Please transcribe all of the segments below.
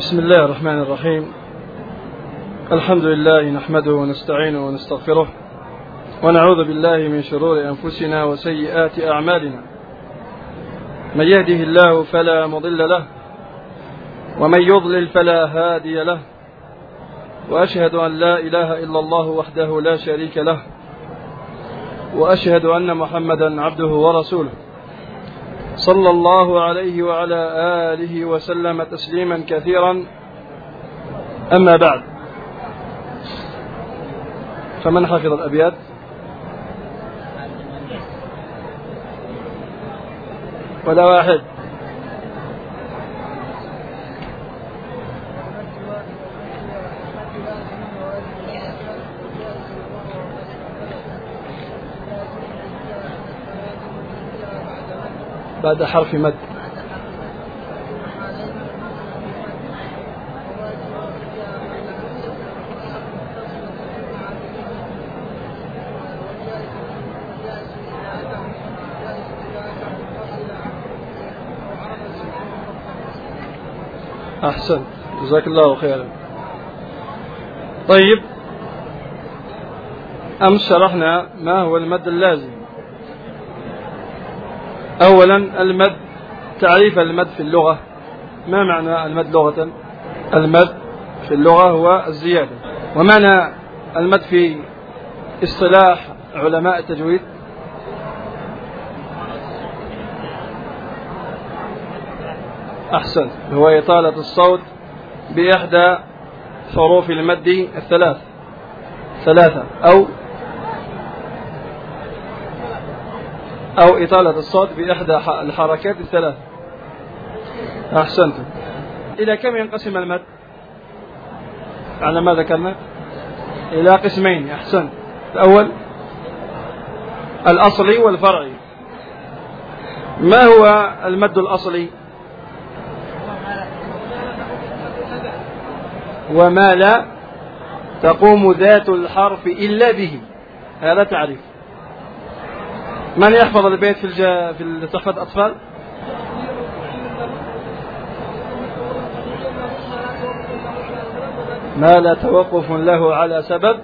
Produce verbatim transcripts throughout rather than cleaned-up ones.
بسم الله الرحمن الرحيم. الحمد لله نحمده ونستعينه ونستغفره ونعوذ بالله من شرور أنفسنا وسيئات أعمالنا. من يهده الله فلا مضل له ومن يضلل فلا هادي له، وأشهد أن لا إله إلا الله وحده لا شريك له، وأشهد أن محمدا عبده ورسوله صلى الله عليه وعلى آله وسلم تسليما كثيرا. أما بعد، فمن حفظ الأبيات؟ ولا واحد؟ بعد حرف مد. أحسن، جزاك الله خيرا. طيب، أمس شرحنا ما هو المد اللازم. أولا المد، تعريف المد في اللغة. ما معنى المد لغة؟ المد في اللغة هو الزيادة. ومعنى المد في اصطلاح علماء التجويد؟ أحسن، هو إطالة الصوت بإحدى حروف المد الثلاث ثلاثة أو أو إطالة الصوت بإحدى الحركات الثلاث. أحسنتم. إلى كم ينقسم المد؟ على ما ذكرنا إلى قسمين. أحسن. الأول الأصلي والفرعي. ما هو المد الأصلي؟ وما لا تقوم ذات الحرف إلا به. هذا تعريف. من يحفظ البيت في الجا في تحفة الأطفال؟ ما لا توقف له على سبب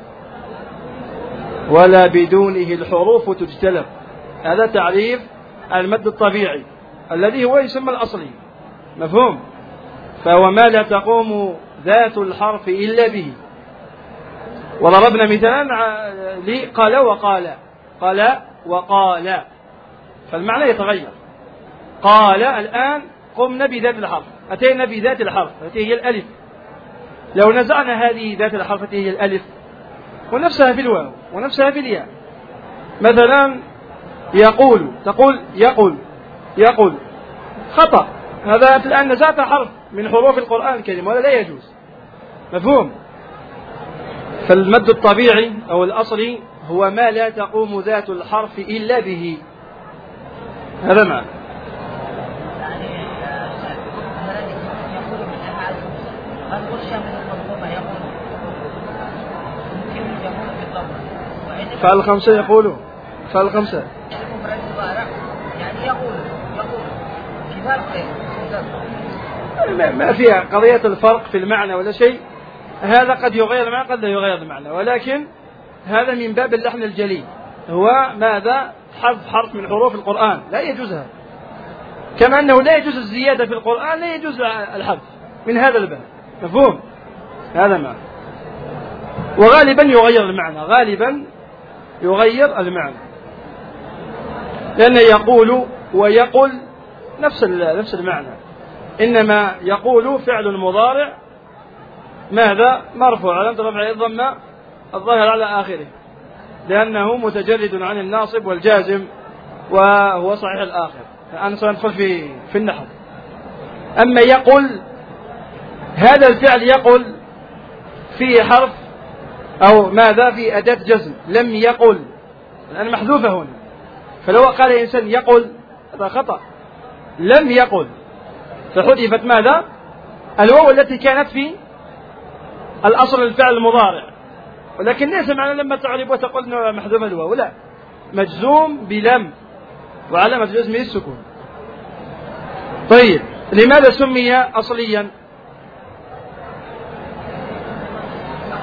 ولا بدونه الحروف تجتلب. هذا تعريف المد الطبيعي الذي هو يسمى الأصلي. مفهوم؟ فهو ما لا تقوم ذات الحرف إلا به. وضربنا مثالا لقال وقال. قال وقال، فالمعنى يتغير. قال الآن قمنا بذات الحرف، أتينا بذات الحرف التي هي الألف. لو نزعنا هذه ذات الحرف التي هي الألف ونفسها في الواو ونفسها في الياء، مثلا يقول، تقول يقول يقول، خطأ. هذا الآن نزعت حرف من حروف القرآن الكريم، ولا لا يجوز. مفهوم؟ فالمد الطبيعي أو الأصلي هو ما لا تقوم ذات الحرف إلا به. هذا معنى. فعل خمسة يقولوا فعل خمسة ما فيها قضية الفرق في المعنى ولا شيء. هذا قد يغير المعنى قد لا يغير المعنى، ولكن هذا من باب اللحن الجلي. هو ماذا؟ حذف حرف من حروف القرآن لا يجوزها، كما أنه لا يجوز الزيادة في القرآن لا يجوز الحذف من هذا الباب. مفهوم؟ هذا معنى. وغالبا يغير المعنى، غالبا يغير المعنى، لأن يقول ويقول نفس نفس المعنى، إنما يقول فعل مضارع ماذا؟ مرفوع علامة رفعه الضمة الظاهر على آخره، لأنه متجرد عن الناصب والجازم وهو صحيح الآخر. الآن سندخل في في النحو. أما يقول، هذا الفعل يقول فيه حرف أو ماذا؟ في أداة جزم. لم يقل، الآن محذوفة هنا. فلو قال إنسان يقول هذا خطأ. لم يقل، فحذفت ماذا؟ الواو التي كانت في الأصل الفعل المضارع، ولكن ليس معنى لما تعرب وتقول محذوف الواو، لا، مجزوم بلم وعلامة جزمه السكون. طيب، لماذا سمي أصليا؟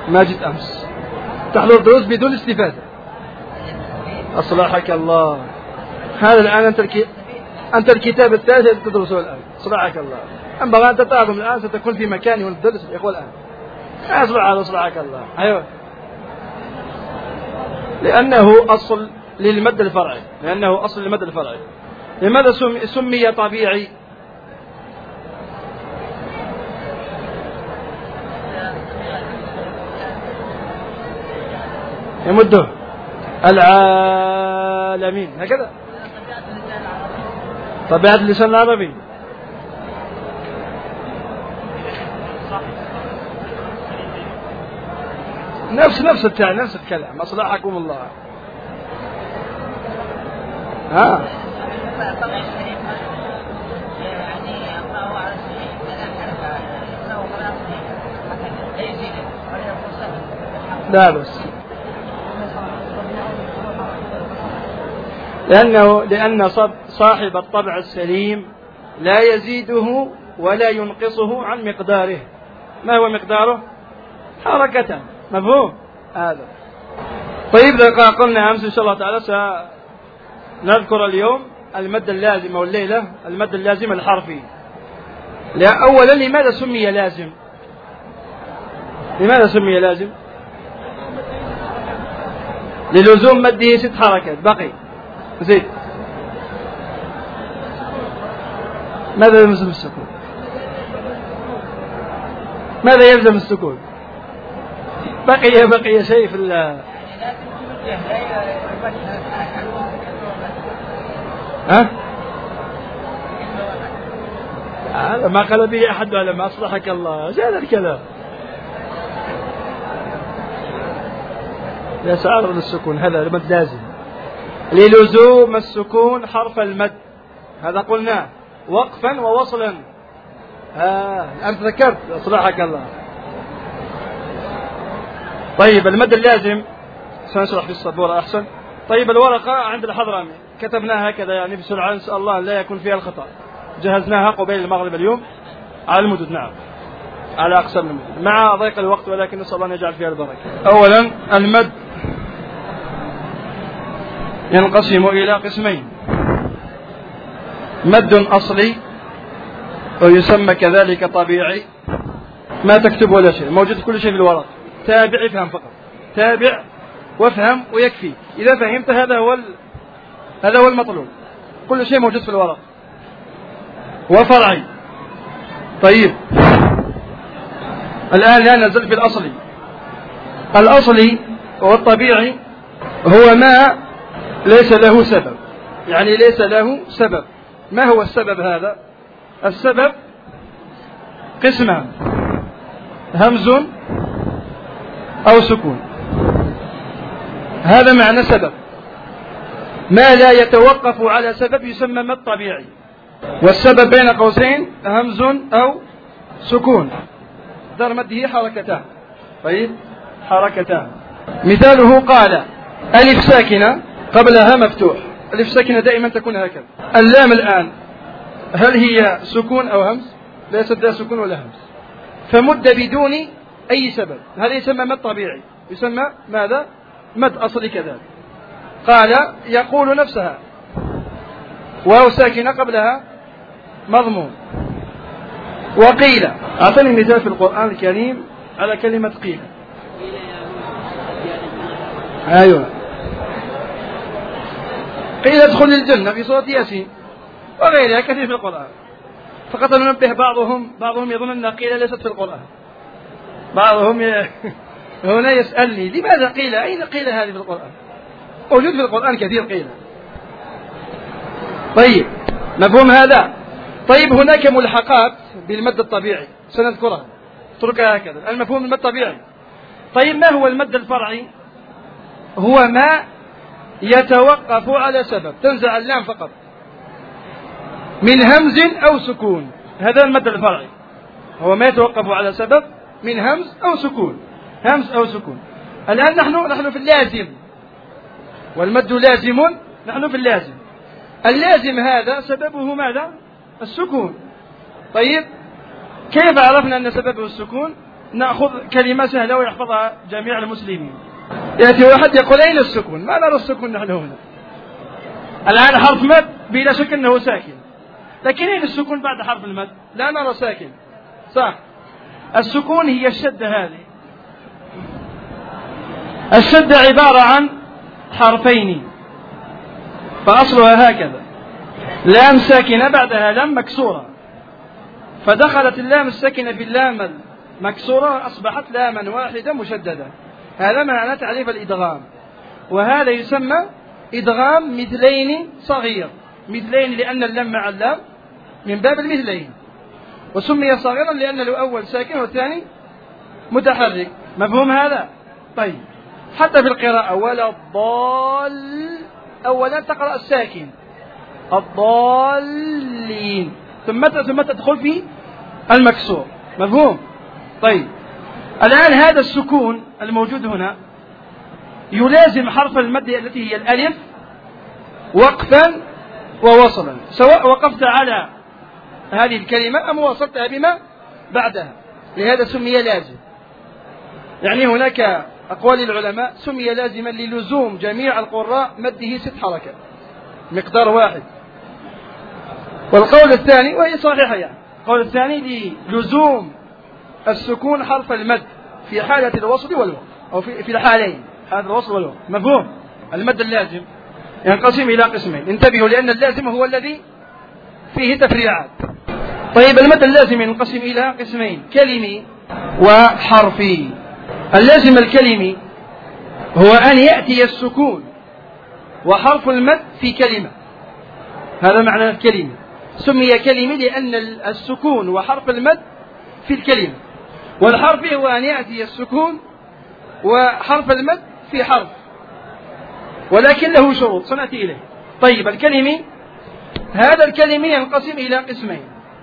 ما جئت أمس، تحضر دروس بدون استفادة. أصلحك الله. هذا الآن أنت الكي... أنت الكتاب الثالث تدرسه الآن. أصلحك الله. أما أنت تعلم الآن ستكون في مكاني وتدرس الإخوة الآن. أصلح هذا أصلحك الله. أيوه. لأنه أصل للمد الفرعي، لأنه أصل للمد الفرعي. لماذا سمي, سمي طبيعي؟ يمده العالمين هكذا، طبيعة اللسان العربي. نفس نفس التعليم نفس الكلام. أصلحكم الله. ها لا بس لأنه لأن صاحب الطبع السليم لا يزيده ولا ينقصه عن مقداره. ما هو مقداره؟ حركة. مفهوم هذا؟ طيب قلنا أمس إن شاء الله تعالى سنذكر اليوم المد اللازم والليلة المد اللازم الحرفي. لا أولا لماذا سمي لازم؟ لماذا سمي لازم؟ للزوم مده ست حركات. بقي زيد. ماذا يلزم السكون؟ ماذا يلزم السكون؟ بقي بقي شيء في ال ها؟ هذا ما قال به أحد على ما أصلحك الله. هذا الكلام لا سأعرض للسكون. هذا المد لازم للزوم السكون حرف المد. هذا قلنا وقفا ووصلا. ها أنت ذكرت. أصلحك الله. طيب المد اللازم سنشرح في السبورة أحسن. طيب الورقة عند الحضرمي كتبناها هكذا يعني بسرعة، نسأل الله لا يكون فيها الخطأ. جهزناها قبيل المغرب اليوم على المدد. نعم على أقصى المدد مع ضيق الوقت، ولكن نسأل الله أن يجعل فيها البركة. أولا المد ينقسم إلى قسمين: مد أصلي ويسمى كذلك طبيعي. ما تكتب ولا شيء، موجود كل شيء في الورق. تابع افهم فقط، تابع وافهم ويكفي. إذا فهمت هذا هو ال... هذا هو المطلوب. كل شيء موجود في الورق. وفرعي. طيب الآن لا نزل في الأصلي. الأصلي والطبيعي هو ما ليس له سبب، يعني ليس له سبب. ما هو السبب هذا؟ السبب قسمان: همز أو سكون. هذا معنى سبب. ما لا يتوقف على سبب يسمى مد طبيعي. والسبب بين قوسين همز أو سكون. دار مده حركتان. طيب حركتان. مثاله قال ألف ساكنة قبلها مفتوح. ألف ساكنة دائما تكون هكذا. اللام الآن هل هي سكون أو همز؟ ليست لا سكون ولا همز، فمد بدون أي سبب. هذا يسمى مد طبيعي، يسمى ماذا؟ مد أصلي كذلك. قال يقول نفسها واو ساكنة قبلها مضمون. وقيل، أعطني مثال في القرآن الكريم على كلمة قيل. أيوة، قيل ادخل الجنة في سورة ياسين وغيرها كثير في القرآن. فقط ننبه بعضهم بعضهم يظن أن قيل ليست في القرآن. بعضهم ي... هنا يسألني لماذا قيل؟ أين قيل هذه في القرآن؟ موجود في القرآن كثير قيل. طيب مفهوم هذا؟ طيب هناك ملحقات بالمد الطبيعي سنذكرها، اتركها هكذا. المفهوم المد الطبيعي. طيب ما هو المد الفرعي؟ هو ما يتوقف على سبب، تنزع اللام فقط، من همز أو سكون. هذا المد الفرعي، هو ما يتوقف على سبب من همز أو سكون. همز أو سكون. الآن نحن نحن في اللازم، والمد لازم. نحن في اللازم. اللازم هذا سببه ماذا؟ السكون. طيب كيف عرفنا أن سببه السكون؟ نأخذ كلمة سهلة ويحفظها جميع المسلمين. يأتي واحد يقول أين السكون؟ ما نرى السكون نحن هنا. الآن حرف مد بلا شك أنه ساكن، لكن أين السكون بعد حرف المد؟ لا نرى ساكن. صح. السكون هي الشدة هذه. الشدة عبارة عن حرفين، فأصلها هكذا: لام ساكنة بعدها لام مكسورة، فدخلت اللام الساكنة في اللام المكسورة أصبحت لاما واحدة مشددة. هذا معنى تعريف الإدغام، وهذا يسمى إدغام مثلين صغير. مثلين لأن اللام مع اللام من باب المثلين، وسمي صغيرا لأن الأول ساكن والثاني متحرك. مفهوم هذا؟ طيب. حتى في القراءة ولا الضال، أولا تقرأ الساكن الضالين، ثم ثم تدخل في المكسور. مفهوم؟ طيب. الآن هذا السكون الموجود هنا يلازم حرف المد التي هي الألف وقفا ووصلا، سواء وقفت على هذه الكلمة أم وصلتها بما بعدها، لهذا سمي لازم. يعني هناك أقوال العلماء سمي لازما للزوم جميع القراء مده ست حركات مقدار واحد. والقول الثاني، وهي صحيحة يعني، القول الثاني للزوم السكون حرف المد في حالة الوصل والوقف، أو في, في الحالين، حالة الوصل والوقف. مفهوم؟ المد اللازم ينقسم إلى قسمين، انتبهوا لأن اللازم هو الذي فيه تفريعات. طيب، المد اللازم ينقسم إلى قسمين: كلمي وحرفي. اللازم الكلمي هو أن يأتي السكون وحرف المد في كلمة، هذا معنى الكلمة. سمي كلمي لأن السكون وحرف المد في الكلمة، والحرف هو أن يأتي السكون وحرف المد في حرف، ولكن له شروط سنأتي إليه. طيب، الكلمي، هذا الكلمي ينقسم إلى قسمين،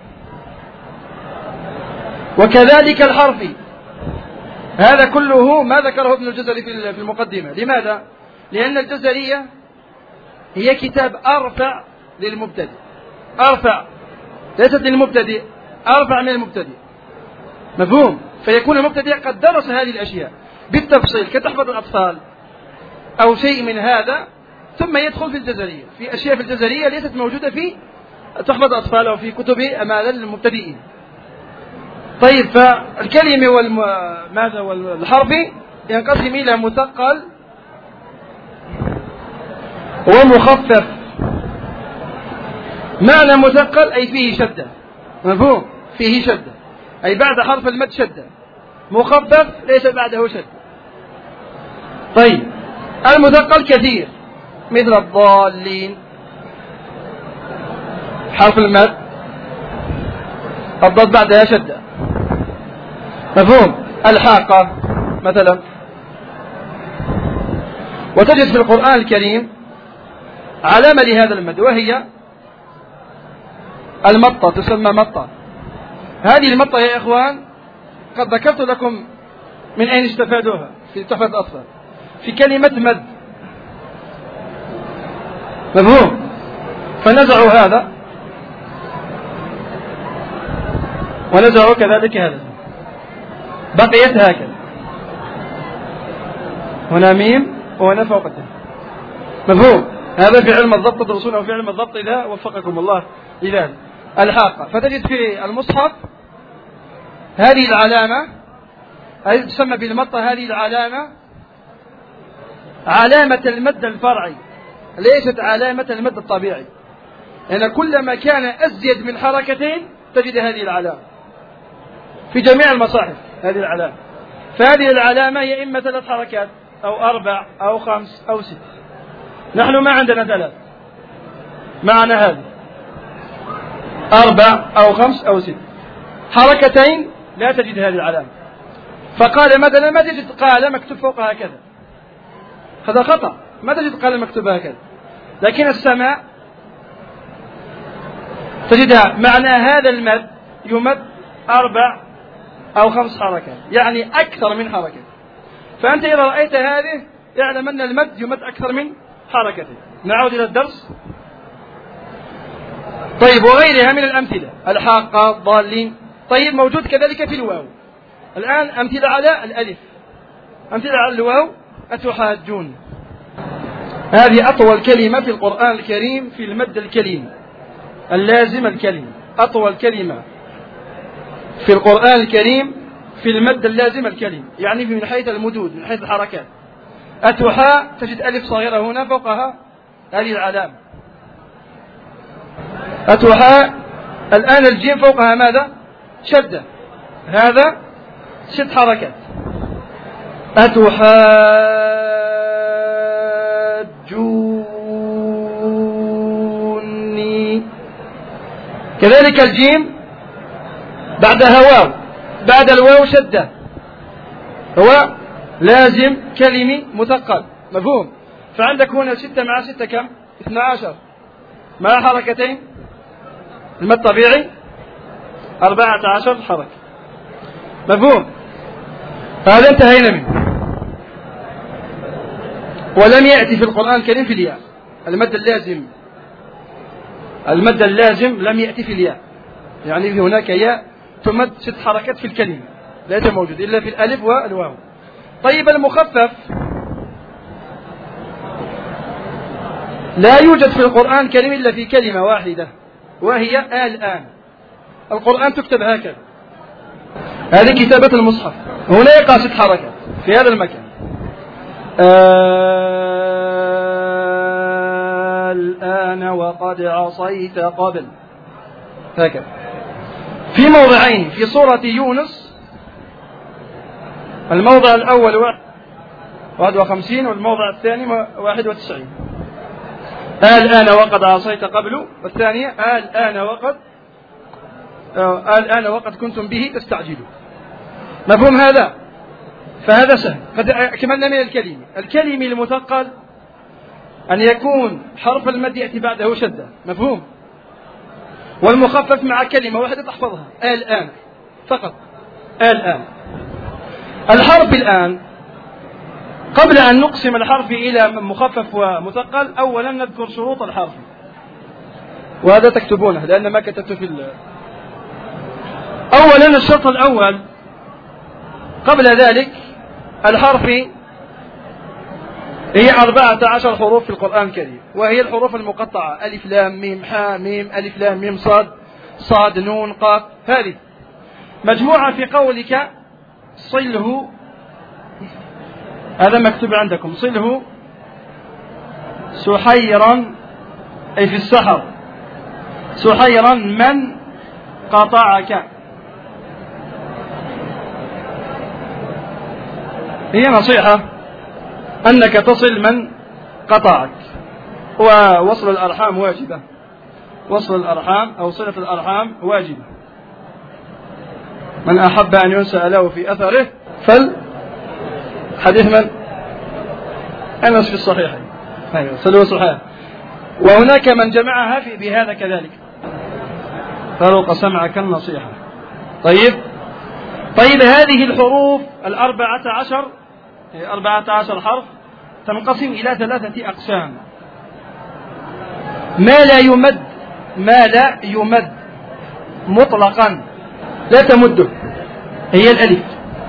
وكذلك الحرفي. هذا كله ما ذكره ابن الجزري في المقدمة. لماذا؟ لأن الجزرية هي كتاب أرفع للمبتدئ، أرفع ليست للمبتدئ، أرفع من المبتدئ. مفهوم؟ فيكون المبتدئ قد درس هذه الأشياء بالتفصيل كتحفظ الأطفال أو شيء من هذا، ثم يدخل في الجزرية في أشياء في الجزرية ليست موجودة في تحفظ الأطفال أو في كتب أمال المبتدئين. طيب، فالكلمة والم... ماذا والحرفي ينقسم إلى مثقل ومخفف. معنى مثقل أي فيه شدة. مفهوم؟ فيه شدة أي بعد حرف المد شدة. مخفف ليس بعده شدة. طيب، المثقل كثير مثل الضالين حرف المد الضاد بعدها شدة. مفهوم؟ الحاقة مثلا. وتجد في القرآن الكريم علامة لهذا المد، وهي المطة، تسمى مطة. هذه المطة يا إخوان قد ذكرت لكم من أين استفادوها في تحفة الأطفال، في كلمة مد. مفهوم؟ فنزعوا هذا ونزعوا كذلك هذا، بقيت هكذا، هنا ميم وهنا فوق التاء. مفهوم؟ هذا في علم الضبط تدرسونه في علم الضبط إذا وفقكم الله لذلك. الحاقة، فتجد في المصحف هذه العلامة التي تسمى بالمطة، هذه العلامة علامة المد الفرعي ليست علامة المد الطبيعي، لأن يعني كلما كان أزيد من حركتين تجد هذه العلامة في جميع المصاحف. هذه العلامة، فهذه العلامة هي إما ثلاث حركات أو أربع أو خمس أو ست. نحن ما عندنا ثلاث، معنا هذه أربع أو خمس أو ست حركتين، لا تجد هذه العلامة. فقال مثلا ما تجد قال مكتوب فوقها كذا، هذا خطأ، ما تجد قال مكتوب هكذا. لكن السماء تجدها معنى هذا المد يمد أربع أو خمس حركات، يعني أكثر من حركة. فأنت إذا رأيت هذه اعلم أن المد يمد أكثر من حركته. نعود إلى الدرس. طيب، وغيرها من الأمثلة، الحاقة، الضالين. طيب، موجود كذلك في الواو، الآن أمثلة على الألف، أمثلة على الواو: أتحاجون. هذه أطول كلمة في القرآن الكريم في المد الكلمي اللازم الكلمي، أطول كلمة في القرآن الكريم في المد اللازم الكلمي، يعني من حيث المدود، من حيث الحركات. أتحا تجد ألف صغيرة هنا فوقها هذه العلامة. أتحا. الآن الجيم فوقها ماذا؟ شدة، هذا ست حركات. أتحاجوني. كذلك الجيم بعدها واو، بعد الواو شدة، هو لازم كلمي مثقل، مفهوم؟ فعندك هنا ستة مع ستة كم؟ اثنى عشر، مع حركتين المد الطبيعي أربعة عشر حركة، مفهوم؟ فهذا انتهينا منه. ولم يأتي في القرآن الكريم في الياء المد اللازم، المد اللازم لم يأتي في الياء، يعني هناك ياء تمد ست حركات في الكلمة، ليس موجود إلا في الألف والواو. طيب المخفف لا يوجد في القرآن الكريم إلا في كلمة واحدة، وهي الآن. القرآن تكتب هكذا، هذه كتابة المصحف، هنا يقع ست حركات في هذا المكان. الآن وقد عصيت قبل، هكذا. في موضعين في سورة يونس، الموضع الأول واحد وخمسين والموضع الثاني واحد وتسعين. الآن وقد عصيت قبل، والثانية الآن وقد الآن وقد كنتم به تستعجلون. مفهوم هذا؟ فهذا سهل، قد أكملنا من الكلمة. الكلمة المثقل أن يكون حرف المد يأتي بعده شدة، مفهوم؟ والمخفف مع كلمة واحدة تحفظها، الآن فقط، الآن. الحرف الآن، قبل أن نقسم الحرف إلى مخفف ومثقل، أولا نذكر شروط الحرف، وهذا تكتبونه لأن ما كتبت في ال... أولا الشرط الأول قبل ذلك، الحرف هي أربعة عشر حروف في القرآن الكريم، وهي الحروف المقطعة: ألف لام ميم حاء ميم، ألف لام ميم صاد، صاد نون قاف. هذه مجموعة في قولك صله، هذا مكتوب عندكم، صله سحيرا، أي في السحر، سحيرا من قطعك. هي نصيحة أنك تصل من قطعك، ووصل الأرحام واجبة، وصل الأرحام أو صلة الأرحام واجبة. من أحب أن ينسى له في أثره فل حديث من؟ أنس في الصحيح، صلوا صحيح. وهناك من جمعها في بهذا كذلك، فروق سمعك النصيحة. طيب طيب هذه الحروف الأربعة عشر، أربعة عشر حرف، تنقسم إلى ثلاثة أقسام. ما لا يمد، ما لا يمد مطلقا، لا تمده، هي الألف،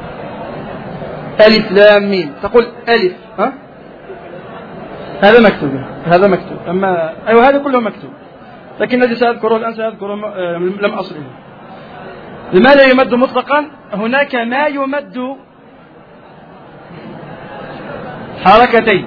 ألف لام ميم، تقول ألف، ها؟ هذا مكتوب، هذا مكتوب، أما أيوة هذا كله مكتوب، لكن الذي سأذكره الآن سأذكره لم أصله. ما لا يمد مطلقا، هناك ما يمد حركتين،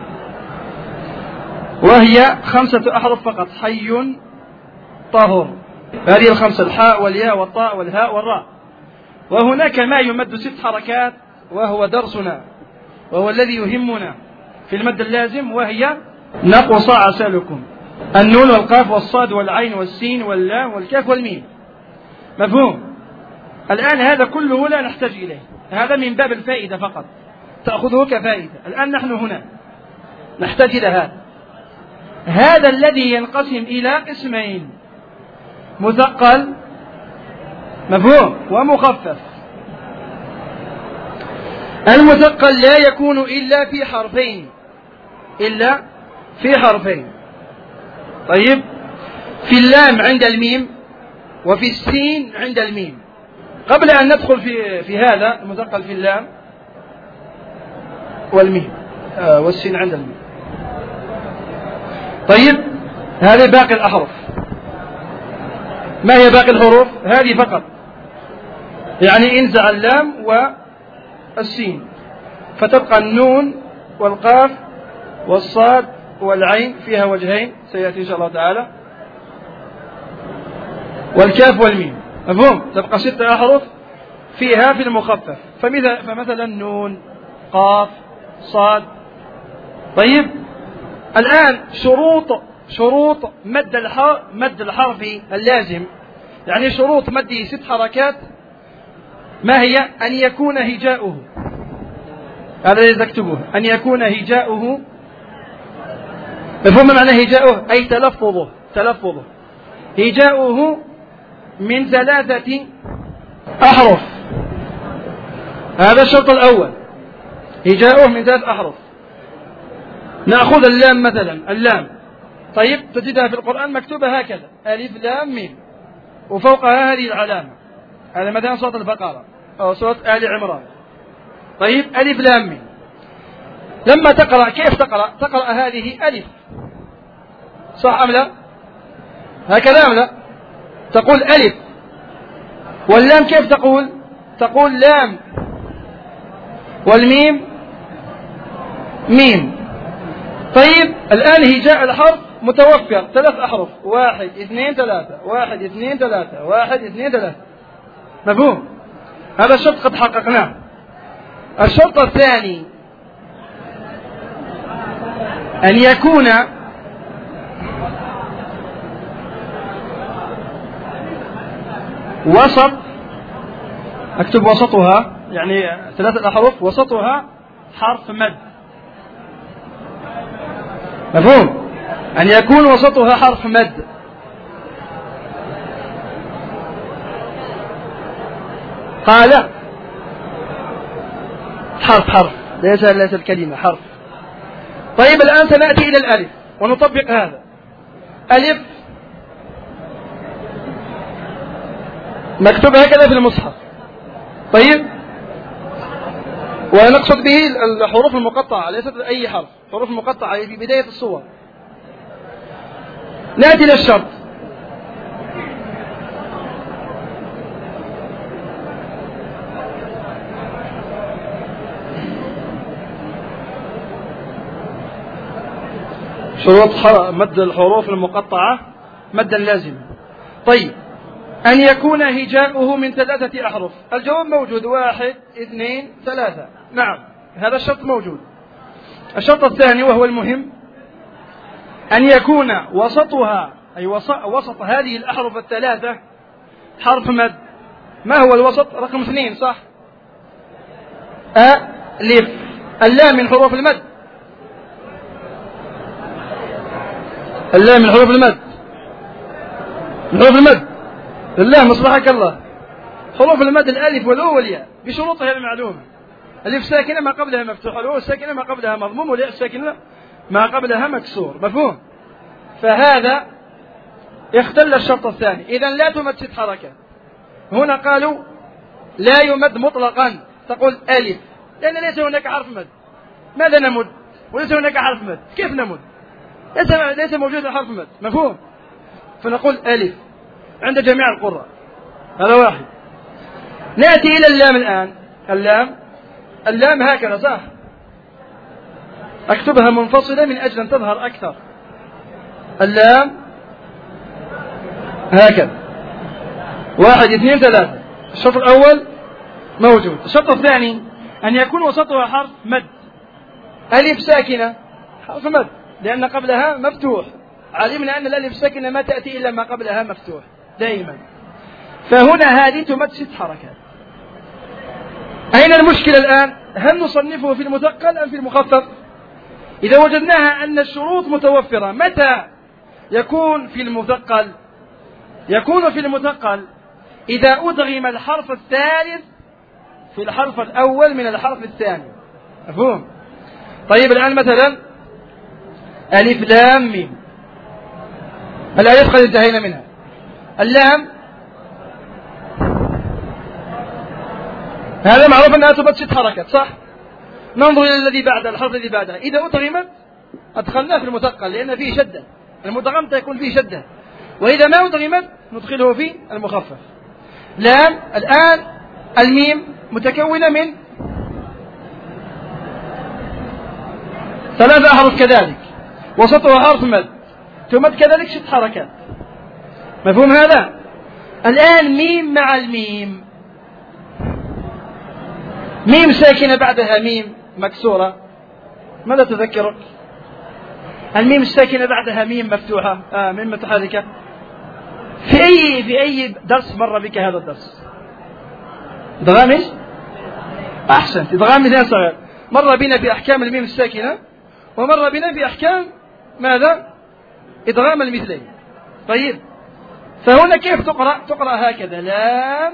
وهي خمسة أحرف فقط: حي، طهر، هذه الخمسة: الحاء والياء والطاء والهاء والراء. وهناك ما يمد ست حركات، وهو درسنا، وهو الذي يهمنا في المد اللازم، وهي نقص عسلكم، النون والقاف والصاد والعين والسين واللام والكاف والميم، مفهوم؟ الآن هذا كله لا نحتاج إليه، هذا من باب الفائدة فقط، تأخذه كفائدة. الآن نحن هنا نحتاج إلى هذا، هذا الذي ينقسم إلى قسمين: مثقل، مفهوم، ومخفف. المثقل لا يكون إلا في حرفين، إلا في حرفين. طيب، في اللام عند الميم، وفي السين عند الميم، قبل أن ندخل في في هذا المثقل في اللام والميم آه والسين عند الميم. طيب هذه باقي الأحرف. ما هي باقي الحروف؟ هذه فقط، يعني انزع اللام والسين فتبقى النون والقاف والصاد والعين فيها وجهين سيأتي إن شاء الله تعالى، والكاف والميم. مفهوم؟ تبقى ستة أحرف فيها في المخفف، فمثلا نون قاف صاد. طيب الآن شروط شروط مد الحرف مد الحرف اللازم، يعني شروط مده ست حركات. ما هي؟ أن يكون هجاؤه، هذا الذي تكتبه، أن يكون هجاؤه. مفهوم معنى هجاؤه؟ أي تلفظه تلفظه هجاؤه من ثلاثة أحرف. هذا الشرط الأول، هجاؤه من ثلاث أحرف. نأخذ اللام مثلا، اللام طيب تجدها في القرآن مكتوبة هكذا ألف لام ميم، وفوقها هذه العلامة. هذا مثلا سورة البقرة أو سورة آل عمران. طيب ألف لام ميم، لما تقرأ كيف تقرأ؟ تقرأ هذه ألف، صح أم لا؟ هكذا أم لا؟ تقول ألف، واللام كيف تقول؟ تقول لام، والميم ميم. طيب الآن هجاء الحرف متوفر ثلاث أحرف، واحد اثنين ثلاثة، واحد اثنين ثلاثة، واحد اثنين ثلاثة. مفهوم؟ هذا الشرط قد حققناه. الشرط الثاني أن يكون وسط، أكتب وسطها يعني ثلاثة أحرف وسطها حرف مد. مفهوم؟ أن يكون وسطها حرف مد. قال حرف حرف ليس ليس الكلمة حرف. طيب الآن سنأتي إلى الألف ونطبق هذا. ألف مكتوب هكذا في المصحف. طيب ونقصد به الحروف المقطعة، ليست أي حرف، حروف مقطعة في بداية الصور. نأتي إلى الشرط. شروط مد الحروف المقطعة مدا لازما. طيب أن يكون هجاؤه من ثلاثة أحرف. الجواب موجود، واحد اثنين ثلاثة. نعم هذا الشرط موجود. الشرط الثاني وهو المهم، أن يكون وسطها أي وسط هذه الأحرف الثلاثة حرف مد. ما هو الوسط؟ رقم اثنين صح؟ ألف، اللام من حروف المد، اللام من حروف المد، من حروف المد اللام مصلحك الله. حروف المد الألف والأو والياء بشروطها المعلومة. الألف ساكنة ما قبلها مفتوح، الأو ساكنة ما قبلها مضموم، والياء ساكنة ما قبلها مكسور. مفهوم؟ فهذا اختل الشرط الثاني. إذن لا تمد ست حركات. هنا قالوا لا يمد مطلقا، تقول ألف لأن ليس هناك حرف مد. ماذا نمد وليس هناك حرف مد؟ كيف نمد؟ ليس ليس موجود حرف مد. مفهوم؟ فنقول ألف عند جميع القراء. هذا واحد. نأتي إلى اللام الآن. اللام اللام هكذا صح؟ أكتبها منفصلة من أجل أن تظهر أكثر. اللام هكذا، واحد اثنين ثلاثة. الشرط الأول موجود. الشرط الثاني أن يكون وسطها حرف مد. ألف ساكنة حرف مد لأن قبلها مفتوح. علمنا أن الألف ساكنة ما تأتي إلا ما قبلها مفتوح دائما. فهنا هذه تمد ست حركات. أين المشكلة الآن؟ هل نصنفه في المثقل أم في المخفف؟ إذا وجدناها أن الشروط متوفرة، متى يكون في المثقل؟ يكون في المثقل إذا أدغم الحرف الثالث في الحرف الأول من الحرف الثاني. مفهوم؟ طيب الآن مثلا ألف لام ميم، الألف قد انتهينا منها. اللام هذا معروف أنها تبت ست حركات صح؟ ننظر إلى الذي بعد الحرف الذي بعدها، إذا أدغمت أدخلناه في المثقل لأن فيه شدة، المدغم يكون فيه شدة، وإذا ما أدغمت ندخله في المخفف. لام الآن الميم متكونة من ثلاثة أحرف كذلك، وسطها حرف مد، تمد كذلك ست حركات، مفهوم هذا؟ الآن ميم مع الميم، ميم ساكنة بعدها ميم مكسورة، ماذا تذكرك؟ الميم الساكنة بعدها ميم مفتوحة، آه ميم متحركة. في أي في أي درس مر بك هذا الدرس؟ إدغام إيش؟ أحسنت، إدغام مثال صغير. مر بنا في أحكام الميم الساكنة، ومر بنا في أحكام ماذا؟ إدغام المثلين. طيب، فهنا كيف تقرأ؟ تقرأ هكذا لام،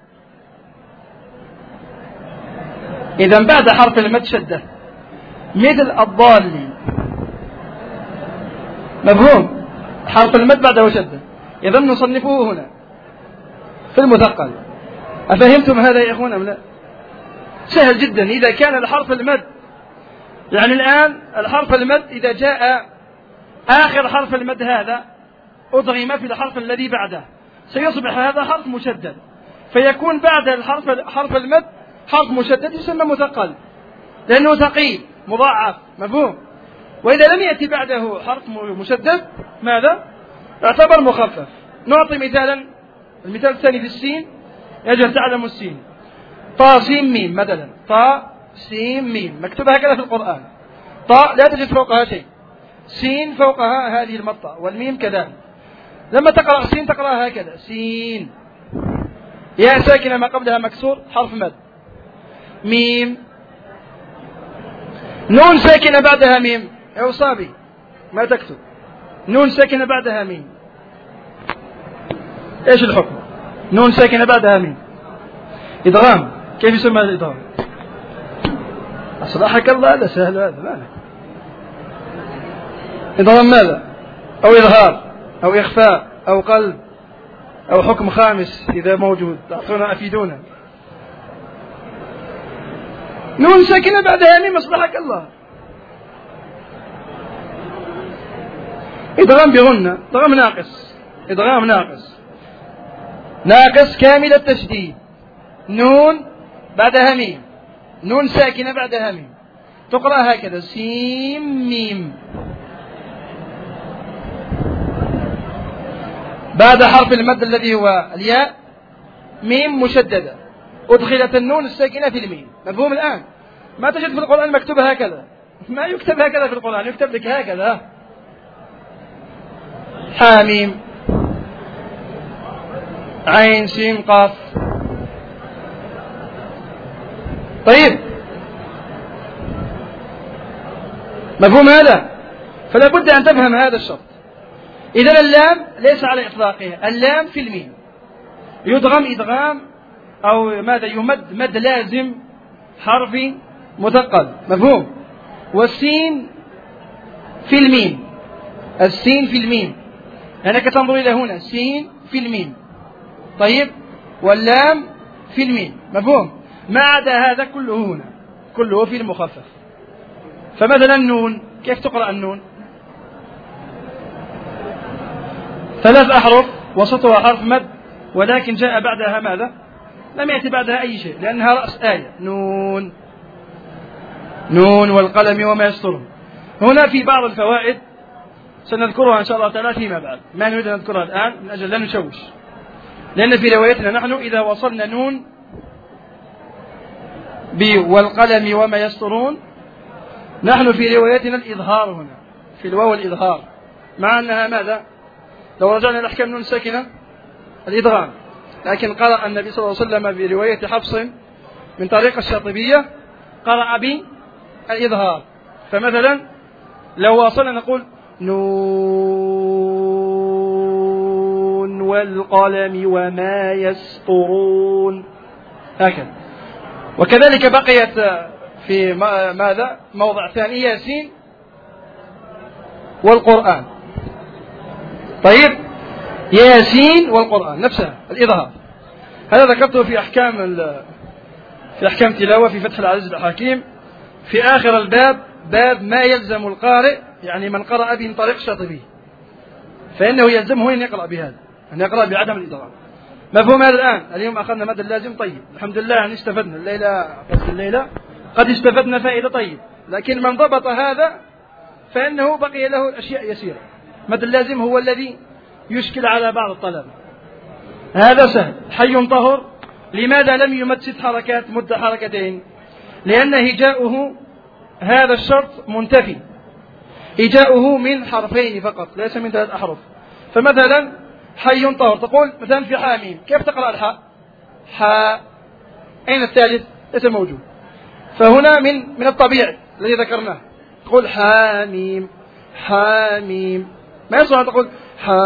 إذا بعد حرف المد شدة مثل الضالين، مفهوم؟ حرف المد بعده شدة، إذا نصنفه هنا في المثقل. أفهمتم هذا يا إخوان أم لا؟ سهل جدا. إذا كان الحرف المد، يعني الآن الحرف المد إذا جاء آخر حرف المد هذا أضغم في الحرف الذي بعده، سيصبح هذا حرف مشدد، فيكون بعد الحرف حرف المد حرف مشدد يسمى مثقل لأنه ثقيل مضاعف، مفهوم؟ وإذا لم يأتي بعده حرف مشدد ماذا؟ يعتبر مخفف. نعطي مثالا، المثال الثاني في السين، يجب تعلم السين، طا سين ميم مثلا، طا سين ميم مكتوبة هكذا في القرآن، طا لا تجد فوقها شيء، سين فوقها هذه المطة، والميم كذلك. لما تقرأ سين تقرأها هكذا سين، ياء ساكنة ما قبلها مكسور حرف مد، ميم، نون ساكنة بعدها ميم، يا أصابي ما تكتب، نون ساكنة بعدها ميم، ايش الحكم؟ نون ساكنة بعدها ميم، إدغام، كيف يسمى الإدغام؟ أصلحك الله، هذا سهل، هذا مالك. إدغام ماذا؟ أو إظهار أو إخفاء أو قلب أو حكم خامس إذا موجود، تعطونا أفيدونا. نون ساكنة بعدها ميم، أصلحك الله. إدغام بغنة، إدغام ناقص، إدغام ناقص، ناقص كامل التشديد، نون بعدها ميم، نون ساكنة بعدها ميم، تقرأ هكذا سين ميم، بعد حرف المد الذي هو الياء ميم مشددة، أدخلت النون الساكنة في الميم، مفهوم الآن؟ ما تجد في القرآن مكتوب هكذا، ما يكتب هكذا في القرآن، يكتب لك هكذا حاميم عين سين قاف. طيب، مفهوم هذا؟ فلا بد أن تفهم هذا الشرط. إذا اللام ليس على إطلاقها، اللام في الميم يدغم إدغام أو ماذا يمد مد لازم حرفي مثقل، مفهوم؟ والسين في الميم، السين في الميم، أنك تنظر إلى هنا سين في الميم، طيب، واللام في الميم، مفهوم؟ ما عدا هذا كله هنا كله في المخفف. فمثلا النون، كيف تقرأ النون؟ ثلاث أحرف وسطها حرف مد، ولكن جاء بعدها ماذا؟ لم يأتي بعدها أي شيء لأنها رأس آية، نون، نون والقلم وما يسطرون. هنا في بعض الفوائد سنذكرها إن شاء الله تعالى فيما بعد، ما نريد أن نذكرها الآن من أجل لا نشوش، لأن في روايتنا نحن إذا وصلنا نون والقلم وما يسطرون، نحن في روايتنا الإظهار هنا في الواو الإظهار، مع أنها ماذا؟ لو رجعنا الأحكام نون ساكنة الإدغام، لكن قرأ النبي صلى الله عليه وسلم في رواية حفص من طريق الشاطبية قرأ بالإظهار. فمثلا لو وصلنا نقول نون والقلم وما يسطرون، هكذا. وكذلك بقيت في ماذا موضع ثاني ياسين والقرآن، طيب، ياسين والقرآن نفسها الإظهار، هذا ذكرته في أحكام في أحكام تلاوة في فتح العزيز الحكيم في آخر الباب، باب ما يلزم القارئ، يعني من قرأ به من طريق الشاطبي فإنه يلزمه أن يقرأ بهذا، أن يقرأ بعدم الإضرار. مفهوم هذا الآن؟ اليوم أخذنا مدى اللازم طيب، الحمد لله يعني استفدنا الليلة قد الليلة قد استفدنا فائدة طيب، لكن من ضبط هذا فإنه بقي له الأشياء يسيرة. مدى اللازم هو الذي يشكل على بعض الطلبة. هذا سهل. حي طهر لماذا لم يمد ست حركات مد حركتين؟ لأن هجاؤه هذا الشرط منتفي، هجاؤه من حرفين فقط ليس من ثلاث أحرف. فمثلا حي طهر تقول مثلا في حاميم، كيف تقرأ الحاء؟ حاء، أين الثالث؟ ليس موجود. فهنا من من الطبيعي الذي ذكرناه تقول حاميم حاميم، ما يصلح أن تقول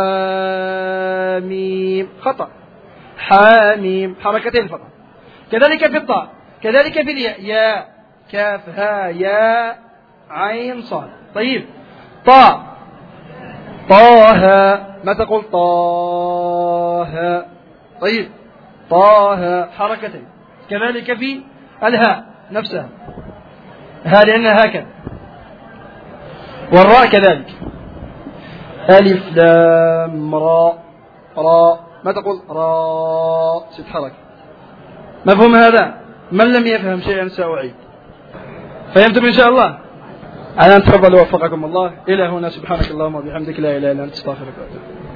حاميم، خطأ. حاميم حركتين فقط. كذلك في الطاء، كذلك في الياء، يا كاف ها يا عين صاد. طيب طاء طه، ما تقول طه. طيب طه حركتين. كذلك في الهاء نفسها، ها لأنها هكذا. والراء كذلك، ألف لام راء راء، ما تقول راء، ست حركة. مفهوم هذا؟ من لم يفهم شيئا سأعيد. فهمتم إن شاء الله؟ أنا أتفضل ووفقكم الله. إلى هنا، سبحانك اللهم وبحمدك لا إله إلا أنت، استغفرك وأتوب إليك.